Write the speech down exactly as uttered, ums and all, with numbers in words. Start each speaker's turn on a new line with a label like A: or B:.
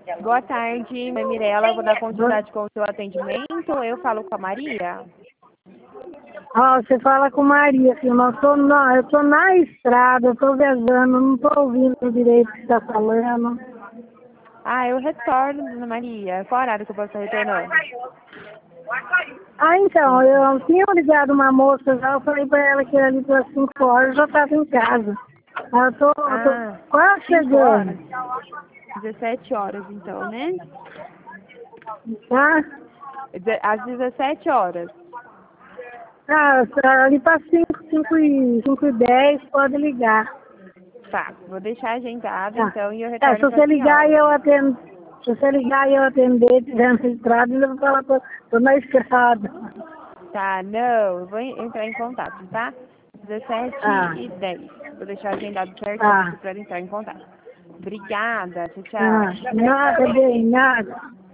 A: Boa tarde, minha Mirella. Eu vou dar
B: Boa-
A: continuidade com o seu atendimento. Eu falo com a Maria.
B: Ó, você fala com Maria, filho, mas eu tô na, eu tô na estrada, eu tô viajando, não tô ouvindo direito o que você tá falando.
A: Ah, eu retorno, dona Maria. Qual horário que eu posso estar retornando?
B: Ah, então, eu tinha ligado uma moça já, eu falei pra ela que era ali pelas cinco horas, eu já tava em casa. Ah, Eu tô, eu tô
A: Ah,
B: quase
A: cinco horas?
B: chegando,
A: dezessete horas, então, né?
B: tá?
A: Deze- Às dezessete horas.
B: Ah, ali pra cinco, cinco e, cinco e dez, pode ligar.
A: Tá, vou deixar agendado,
B: Tá.
A: então, e eu
B: É, se
A: retorno para a
B: você ligar e
A: senhora.
B: eu atendo, se você ligar e eu atender, tiver na estrada, eu vou falar, tô, tô na estrada.
A: Tá, não, eu vou en- entrar em contato, tá? dezessete
B: Ah,
A: e dez. Vou deixar agendado certinho
B: ah,
A: aqui para entrar em contato. Obrigada, tchau,
B: ah,
A: tchau.
B: nada bem, nada.